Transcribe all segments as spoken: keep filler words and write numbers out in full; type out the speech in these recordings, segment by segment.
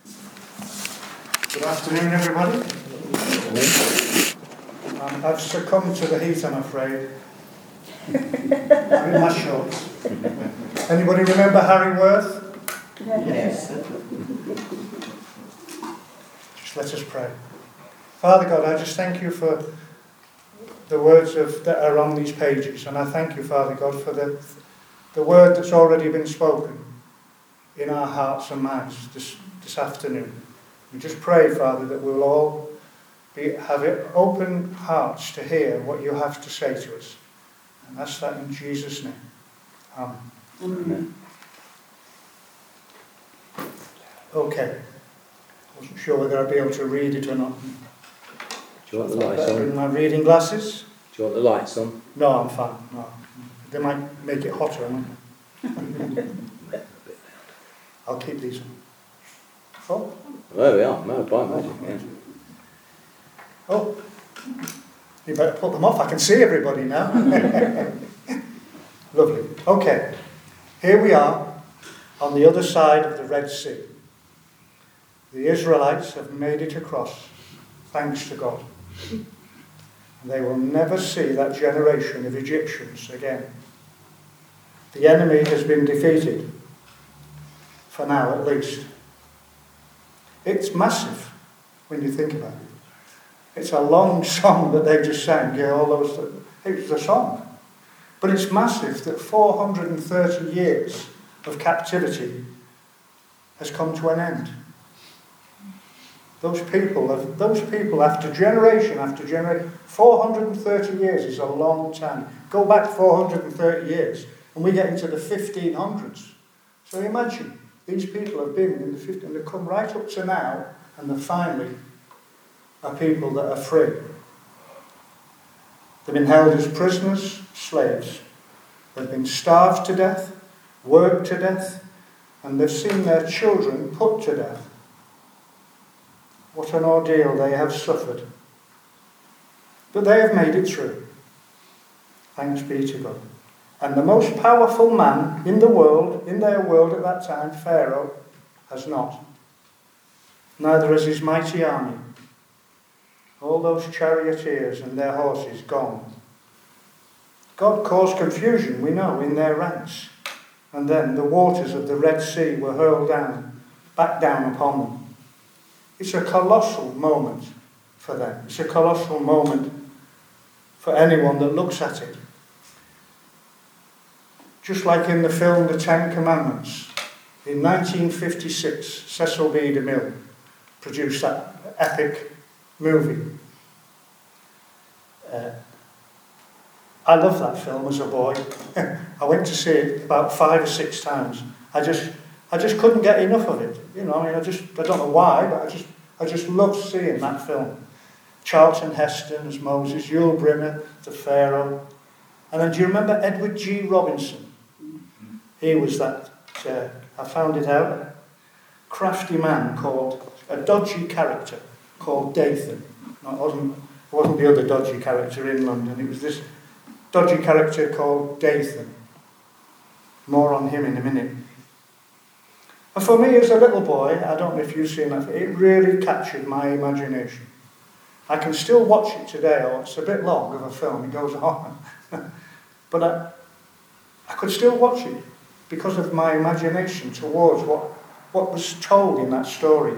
Good afternoon, everybody. Um, I've succumbed to the heat, I'm afraid. I'm in my shorts. Anybody remember Harry Worth? Yes. Just let us pray. Father God, I just thank you for the words of, that are on these pages, and I thank you, Father God, for the, the word that's already been spoken in our hearts and minds this, this afternoon. We just pray, Father, that we'll all be, have open hearts to hear what you have to say to us. And ask that in Jesus' name. Amen. Amen. Okay. Wasn't sure whether I'd be able to read it or not. Do you want the lights on? Bring my reading glasses. Do you want the lights on? No, I'm fine. No. They might make it hotter, won't they? I'll keep these on. Oh. There we are, no, by magic, yeah. Oh, you better put them off. I can see everybody now. Lovely. Okay, here we are on the other side of the Red Sea. The Israelites have made it across, thanks to God. And they will never see that generation of Egyptians again. The enemy has been defeated, for now at least. It's massive when you think about it. It's a long song that they just sang. Yeah, all those. It was a song, but it's massive that four hundred thirty years of captivity has come to an end. Those people, have, those people, after generation after generation, four hundred thirty years is a long time. Go back four hundred thirty years, and we get into the fifteen hundreds. So imagine. These people have been in the fifties, and they've come right up to now, and they finally are people that are free. They've been held as prisoners, slaves. They've been starved to death, worked to death, and they've seen their children put to death. What an ordeal they have suffered. But they have made it through. Thanks be to God. And the most powerful man in the world, in their world at that time, Pharaoh, has not. Neither has his mighty army. All those charioteers and their horses gone. God caused confusion, we know, in their ranks. And then the waters of the Red Sea were hurled down, back down upon them. It's a colossal moment for them. It's a colossal moment for anyone that looks at it. Just like in the film The Ten Commandments, in nineteen fifty-six, Cecil B. DeMille produced that epic movie. Uh, I loved that film as a boy. I went to see it about five or six times. I just, I just couldn't get enough of it. You know, I mean, I just, I don't know why, but I just, I just loved seeing that film. Charlton Heston as Moses, Yul Brynner, the Pharaoh. And then do you remember Edward G. Robinson? He was that, uh, I found it out, a crafty man called, a dodgy character called Dathan. No, it wasn't, it wasn't the other dodgy character in London, it was this dodgy character called Dathan. More on him in a minute. And for me as a little boy, I don't know if you've seen that, it really captured my imagination. I can still watch it today, or it's a bit long of a film, it goes on. But I, I could still watch it because of my imagination towards what, what was told in that story.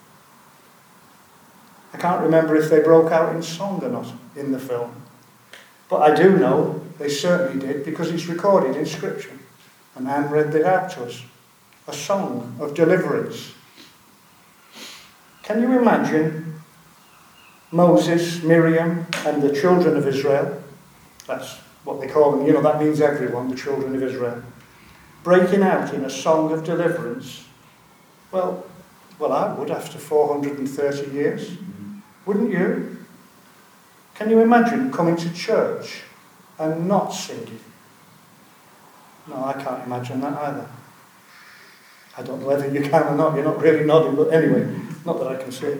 I can't remember if they broke out in song or not in the film. But I do know they certainly did because it's recorded in Scripture. And Anne read it out to us. A song of deliverance. Can you imagine Moses, Miriam, and the children of Israel? That's what they call them, you know, that means everyone, the children of Israel, breaking out in a song of deliverance. Well, well, I would after four hundred thirty years. Mm-hmm. Wouldn't you? Can you imagine coming to church and not singing? No, I can't imagine that either. I don't know whether you can or not, you're not really nodding, but anyway, not that I can see.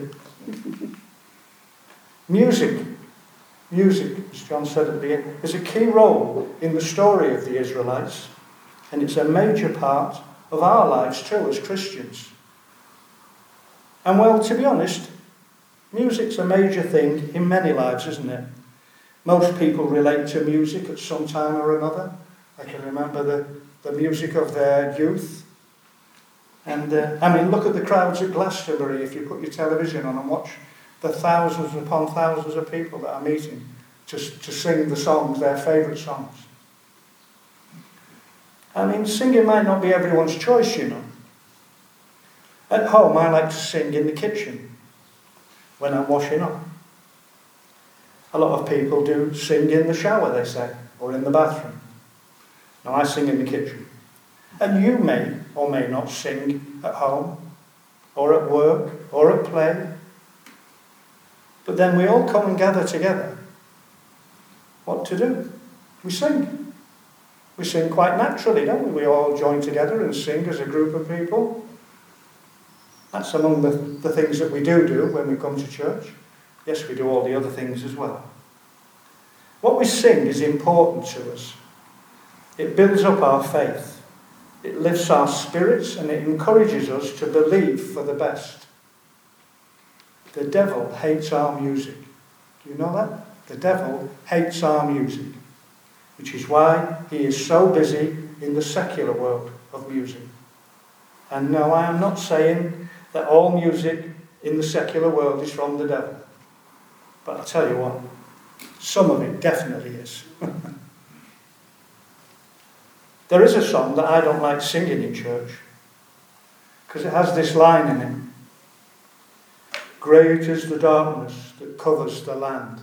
Music. Music, as John said at the beginning, is a key role in the story of the Israelites, and it's a major part of our lives too as Christians. And well, to be honest, music's a major thing in many lives, isn't it? Most people relate to music at some time or another. I can remember the, the music of their youth. And, uh, I mean, look at the crowds at Glastonbury if you put your television on and watch the thousands upon thousands of people that are meeting to, to sing the songs, their favourite songs. I mean, singing might not be everyone's choice, you know. At home, I like to sing in the kitchen when I'm washing up. A lot of people do sing in the shower, they say, or in the bathroom. Now, I sing in the kitchen. And you may or may not sing at home, or at work, or at play. But then we all come and gather together. What to do? We sing. We sing quite naturally, don't we? We all join together and sing as a group of people. That's among the, the things that we do do when we come to church. Yes, we do all the other things as well. What we sing is important to us. It builds up our faith. It lifts our spirits and it encourages us to believe for the best. The devil hates our music. Do you know that? The devil hates our music, which is why he is so busy in the secular world of music. And no, I am not saying that all music in the secular world is from the devil. But I'll tell you what, some of it definitely is. There is a song that I don't like singing in church because it has this line in it. Great is the darkness that covers the land.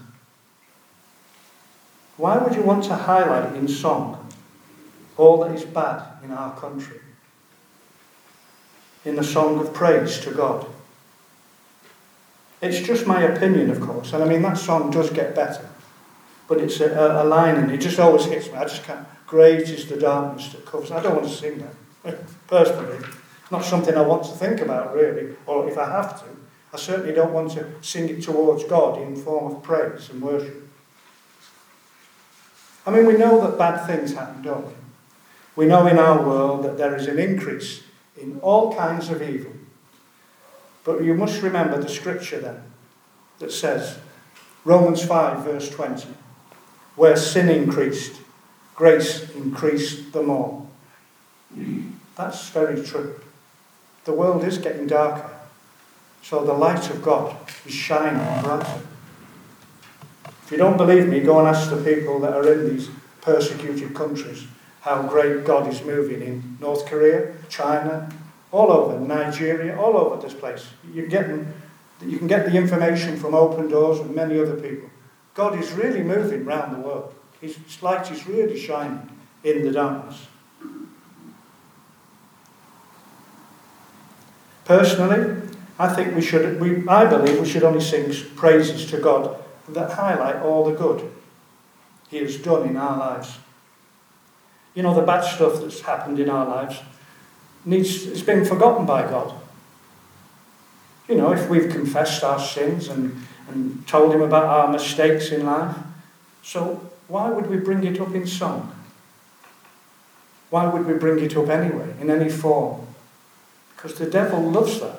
Why would you want to highlight in song all that is bad in our country? In a song of praise to God. It's just my opinion, of course, and I mean that song does get better, but it's a, a line and it just always hits me. I just can't. Great is the darkness that covers. I don't want to sing that personally. Not something I want to think about really, or if I have to, I certainly don't want to sing it towards God in form of praise and worship. I mean, we know that bad things happen, don't we? We know in our world that there is an increase in all kinds of evil. But you must remember the scripture then that says, Romans five verse twenty, where sin increased, grace increased the more. That's very true. The world is getting darker, so the light of God is shining brighter. If you don't believe me, go and ask the people that are in these persecuted countries how great God is moving in North Korea, China, all over, Nigeria, all over this place. You're getting, you can get the information from Open Doors and many other people. God is really moving around the world. His light is really shining in the darkness. Personally, I think we should, we, I believe we should only sing praises to God that highlight all the good He has done in our lives. You know, the bad stuff that's happened in our lives needs, it's been forgotten by God. You know, if we've confessed our sins and, and told Him about our mistakes in life, so why would we bring it up in song? Why would we bring it up anyway, in any form? Because the devil loves that.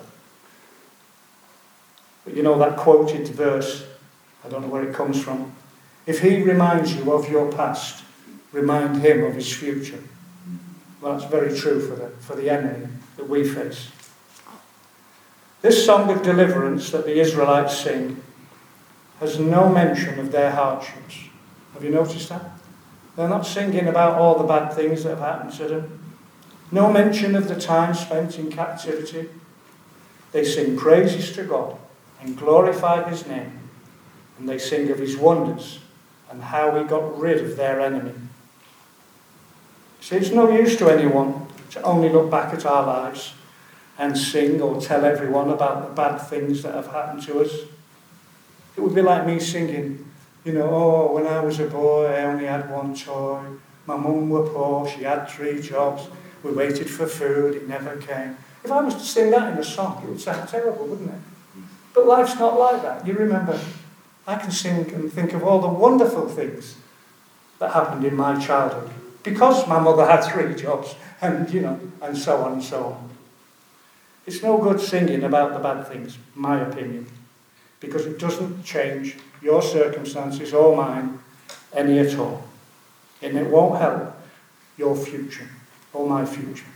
But you know that quoted verse, I don't know where it comes from. If he reminds you of your past, remind him of his future. Well, that's very true for the, for the enemy that we face. This song of deliverance that the Israelites sing has no mention of their hardships. Have you noticed that? They're not singing about all the bad things that have happened to them. No mention of the time spent in captivity. They sing praises to God and glorify His name. And they sing of His wonders and how He got rid of their enemy. See, it's no use to anyone to only look back at our lives and sing or tell everyone about the bad things that have happened to us. It would be like me singing, you know, oh, when I was a boy, I only had one toy. My mum were poor, she had three jobs. We waited for food, it never came. If I was to sing that in a song, it would sound terrible, wouldn't it? But life's not like that. You remember, I can sing and think of all the wonderful things that happened in my childhood because my mother had three jobs and, you know, and so on and so on. It's no good singing about the bad things, my opinion, because it doesn't change your circumstances or mine any at all. And it won't help your future or my future.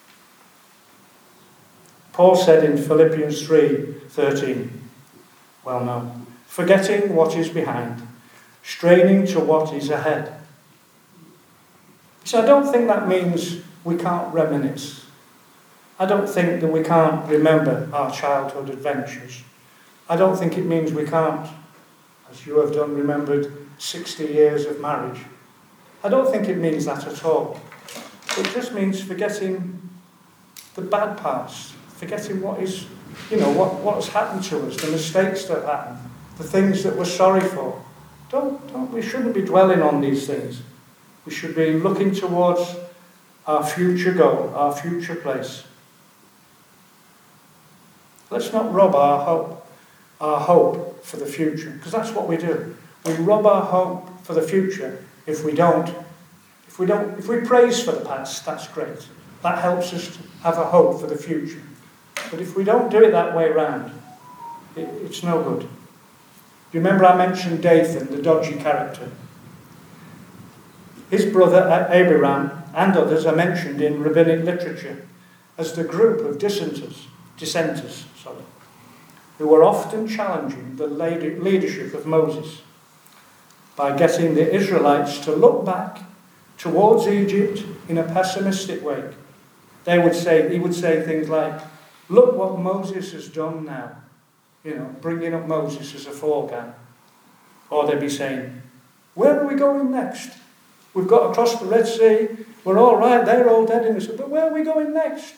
Paul said in Philippians three thirteen, well known, forgetting what is behind, straining to what is ahead. So I don't think that means we can't reminisce. I don't think that we can't remember our childhood adventures. I don't think it means we can't, as you have done, remembered sixty years of marriage. I don't think it means that at all. It just means forgetting the bad parts, forgetting what is, you know, what, what has happened to us, the mistakes that happened, the things that we're sorry for. Don't, don't, we shouldn't be dwelling on these things. We should be looking towards our future goal, our future place. Let's not rob our hope, our hope for the future, because that's what we do. We rob our hope for the future if we don't. If we don't, if we praise for the past, that's great. That helps us to have a hope for the future. But if we don't do it that way round, it, it's no good. You remember I mentioned Dathan, the dodgy character. His brother Abiram and others are mentioned in rabbinic literature as the group of dissenters, dissenters, sorry, who were often challenging the leadership of Moses by getting the Israelites to look back towards Egypt in a pessimistic way. They would say, he would say things like, look what Moses has done now. You know, bringing up Moses as a foregang. Or they'd be saying, where are we going next? We've got across the Red Sea. We're all right. They're all dead in this. But where are we going next?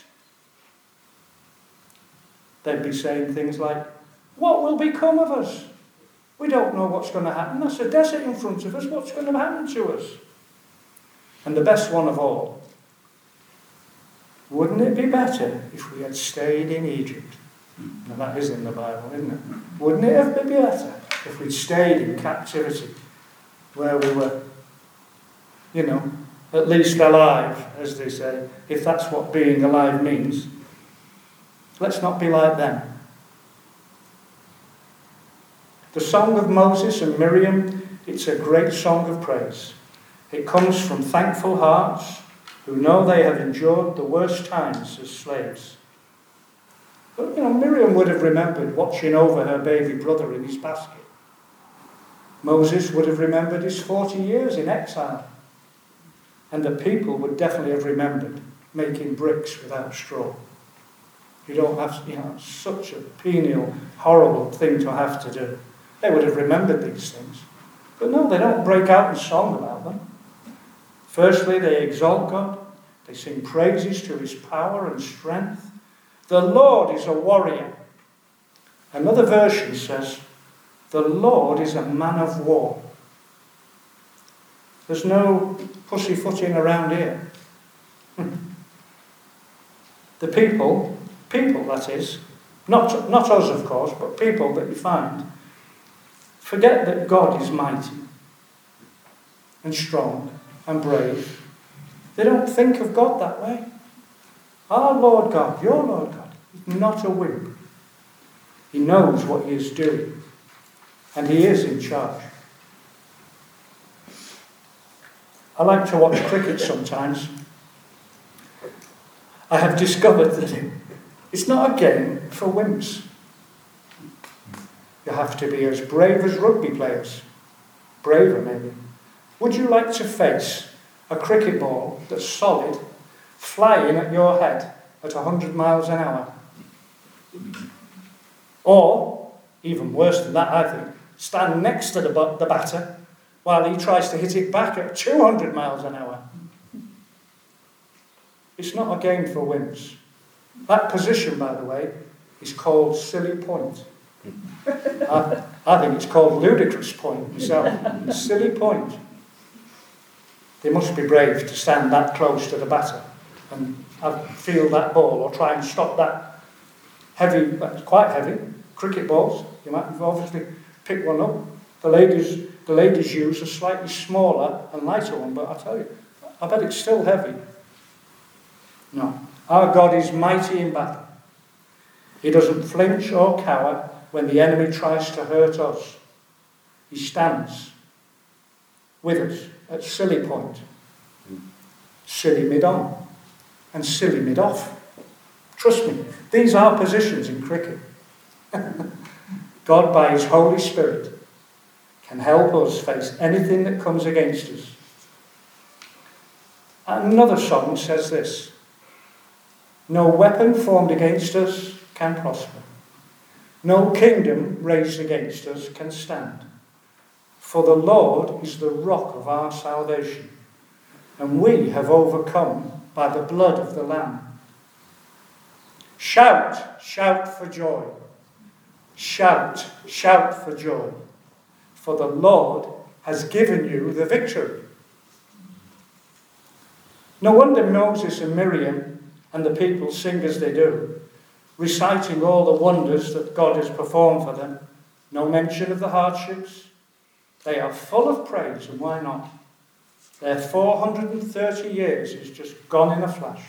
They'd be saying things like, what will become of us? We don't know what's going to happen. That's a desert in front of us. What's going to happen to us? And the best one of all, wouldn't it be better if we had stayed in Egypt? Now that is in the Bible, isn't it? Wouldn't it have been better if we'd stayed in captivity, where we were, you know, at least alive, as they say, if that's what being alive means. Let's not be like them. The song of Moses and Miriam, it's a great song of praise. It comes from thankful hearts who know they have endured the worst times as slaves. But, you know, Miriam would have remembered watching over her baby brother in his basket. Moses would have remembered his forty years in exile. And the people would definitely have remembered making bricks without straw. You don't have, you know, such a penial, horrible thing to have to do. They would have remembered these things. But no, they don't break out in song about them. Firstly, they exalt God. They sing praises to his power and strength. The Lord is a warrior. Another version says, the Lord is a man of war. There's no pussyfooting around here. The people, people that is, not, not us of course, but people that you find, forget that God is mighty and strong and brave. They don't think of God that way. Our Lord God, your Lord God, is not a wimp. He knows what he is doing. And he is in charge. I like to watch cricket sometimes. I have discovered that it's not a game for wimps. You have to be as brave as rugby players. Braver, maybe. Would you like to face a cricket ball that's solid, flying at your head at one hundred miles an hour? Or, even worse than that, I think, stand next to the, the batter while he tries to hit it back at two hundred miles an hour? It's not a game for wimps. That position, by the way, is called silly point. I, I think it's called ludicrous point myself. Silly point. They must be brave to stand that close to the batter and have, feel that ball or try and stop that heavy, quite heavy, cricket balls. You might obviously pick one up. The ladies, the ladies use a slightly smaller and lighter one, but I tell you, I bet it's still heavy. No. Our God is mighty in battle. He doesn't flinch or cower when the enemy tries to hurt us. He stands with us at silly point, silly mid-on, and silly mid-off. Trust me, these are positions in cricket. God, by his Holy Spirit, can help us face anything that comes against us. Another song says this: no weapon formed against us can prosper. No kingdom raised against us can stand. For the Lord is the rock of our salvation, and we have overcome by the blood of the Lamb. Shout, shout for joy. Shout, shout for joy. For the Lord has given you the victory. No wonder Moses and Miriam and the people sing as they do, reciting all the wonders that God has performed for them. No mention of the hardships. They are full of praise, and why not? Their four hundred thirty years is just gone in a flash.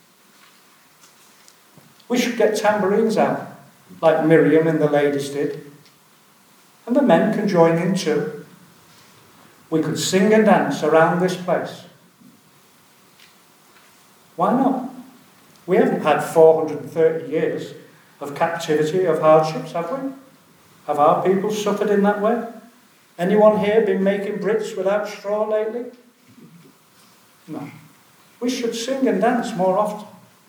We should get tambourines out, like Miriam and the ladies did. And the men can join in too. We could sing and dance around this place. Why not? We haven't had four hundred thirty years of captivity, of hardships, have we? Have our people suffered in that way? Anyone here been making bricks without straw lately? No. We should sing and dance more often.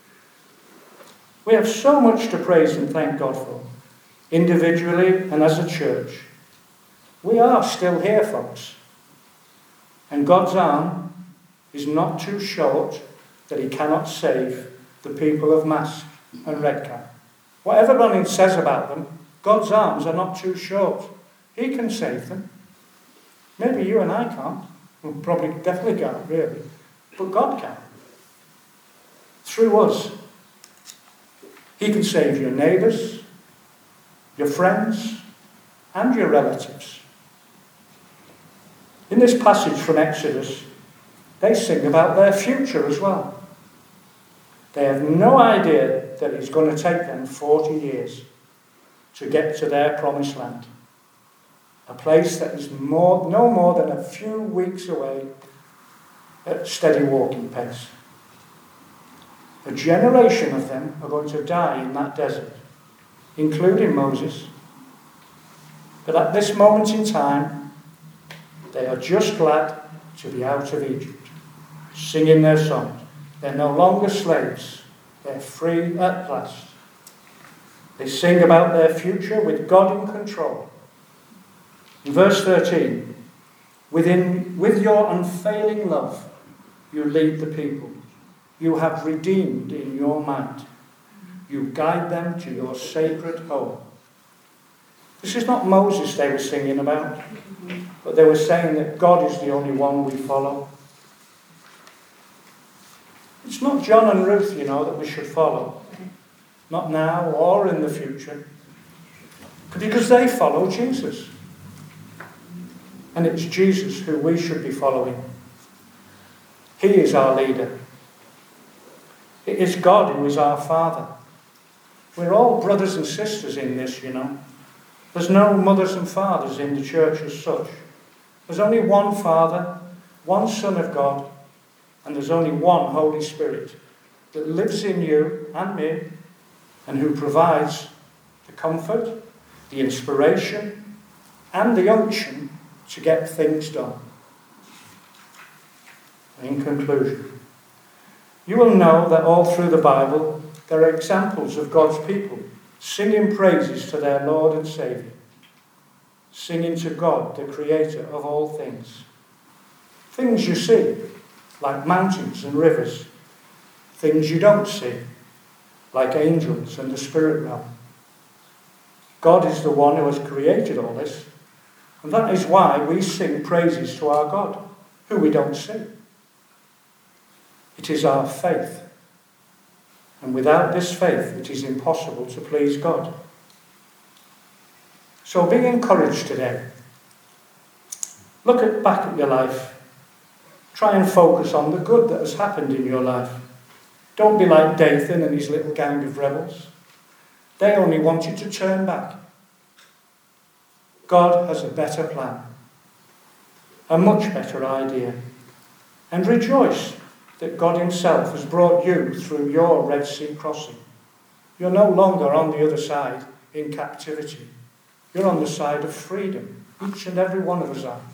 We have so much to praise and thank God for, individually and as a church. We are still here, folks. And God's arm is not too short that he cannot save the people of Mask and Redcar. Whatever Ronnie says about them, God's arms are not too short. He can save them. Maybe you and I can't. We probably definitely can't, really. But God can. Through us. He can save your neighbours, your friends, and your relatives. In this passage from Exodus, they sing about their future as well. They have no idea that it's going to take them forty years to get to their promised land. A place that is more, no more than a few weeks away at steady walking pace. A generation of them are going to die in that desert, including Moses. But at this moment in time, they are just glad to be out of Egypt, singing their songs. They're no longer slaves. They're free at last. They sing about their future with God in control. In verse thirteen, Within, with your unfailing love, you lead the people. You have redeemed in your might. You guide them to your sacred home. This is not Moses they were singing about, but they were saying that God is the only one we follow. It's not John and Ruth, you know, that we should follow. Not now or in the future. Because they follow Jesus. And it's Jesus who we should be following. He is our leader. It is God who is our Father. We're all brothers and sisters in this, you know. There's no mothers and fathers in the church as such. There's only one Father, one Son of God, and there's only one Holy Spirit that lives in you and me and who provides the comfort, the inspiration, and the unction to get things done. In conclusion, you will know that all through the Bible there are examples of God's people singing praises to their Lord and Saviour, singing to God, the Creator of all things. Things you see, like mountains and rivers. Things you don't see, like angels and the spirit realm. God is the one who has created all this, and that is why we sing praises to our God, who we don't see. It is our faith. And without this faith, it is impossible to please God. So be encouraged today. Look at, back at your life. Try and focus on the good that has happened in your life. Don't be like Dathan and his little gang of rebels. They only want you to turn back. God has a better plan, a much better idea. And rejoice that God himself has brought you through your Red Sea crossing. You're no longer on the other side in captivity. You're on the side of freedom. Each and every one of us are.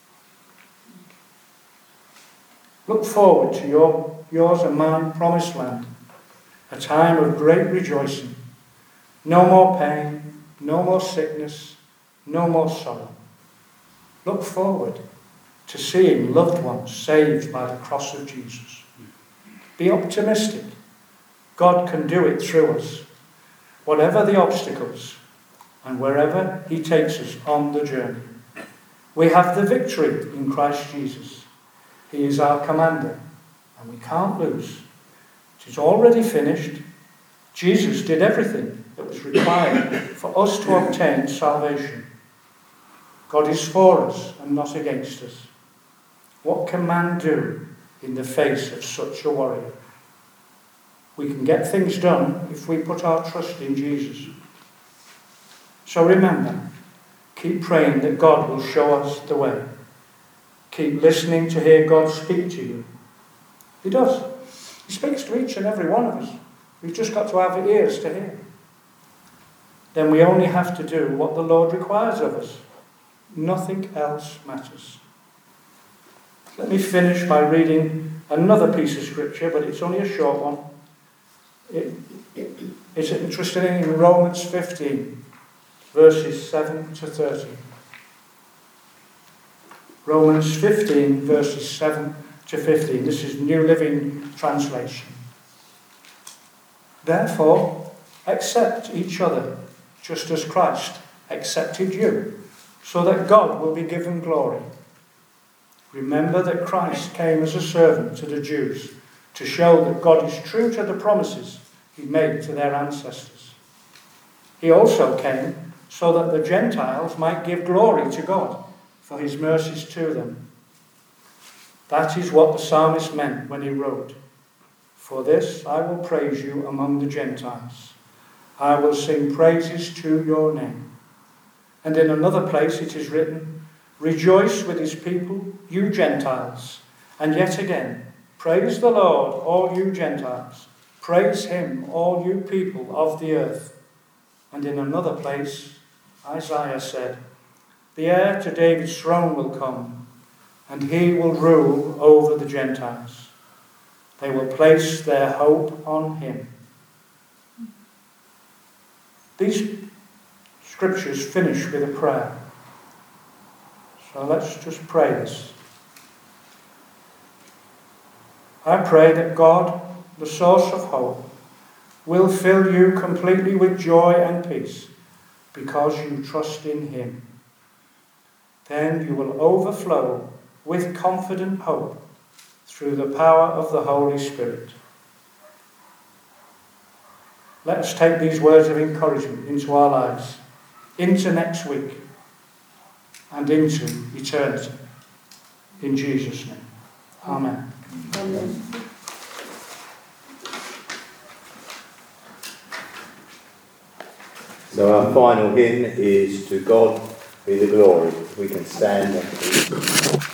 Look forward to your, yours and mine promised land, a time of great rejoicing. No more pain, no more sickness, no more sorrow. Look forward to seeing loved ones saved by the cross of Jesus. Be optimistic. God can do it through us, whatever the obstacles and wherever he takes us on the journey. We have the victory in Christ Jesus. He is our commander, and we can't lose. It is already finished. Jesus did everything that was required for us to obtain salvation. God is for us and not against us. What can man do in the face of such a warrior? We can get things done if we put our trust in Jesus. So remember, keep praying that God will show us the way. Keep listening to hear God speak to you. He does. He speaks to each and every one of us. We've just got to have ears to hear. Then we only have to do what the Lord requires of us. Nothing else matters. Let me finish by reading another piece of scripture, but it's only a short one. It, it, it's interesting in Romans fifteen, verses seven to thirty. Romans fifteen, verses seven to fifteen. This is New Living Translation. Therefore, accept each other, just as Christ accepted you, so that God will be given glory. Remember that Christ came as a servant to the Jews to show that God is true to the promises he made to their ancestors. He also came so that the Gentiles might give glory to God for his mercies to them. That is what the psalmist meant when he wrote, "For this I will praise you among the Gentiles. I will sing praises to your name." And in another place it is written, "Rejoice with his people, you Gentiles." And yet again, "Praise the Lord, all you Gentiles. Praise him, all you people of the earth." And in another place, Isaiah said, "The heir to David's throne will come, and he will rule over the Gentiles. They will place their hope on him." These scriptures finish with a prayer. So let's just pray this. I pray that God, the source of hope, will fill you completely with joy and peace because you trust in him. Then you will overflow with confident hope through the power of the Holy Spirit. Let us take these words of encouragement into our lives, into next week, and into eternity. In Jesus' name. Amen. Amen. So our final hymn is "To God Be the Glory." We can stand.